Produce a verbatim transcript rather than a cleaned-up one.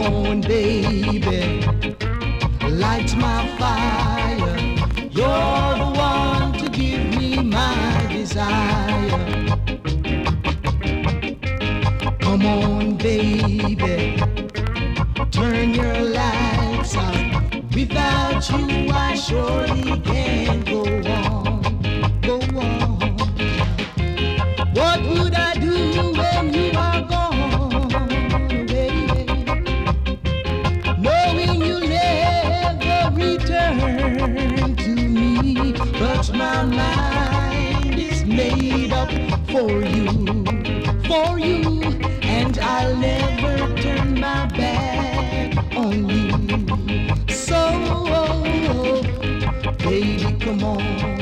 on, baby, light my fire. You're the one to give me my desire. Come on, baby, turn your lights out. Without you, I surely can't go on, go on. What would I do when you are gone, baby? Knowing you never return to me, but my mind is made up for you, for you, and I'll never turn my back on you. So, baby, come on.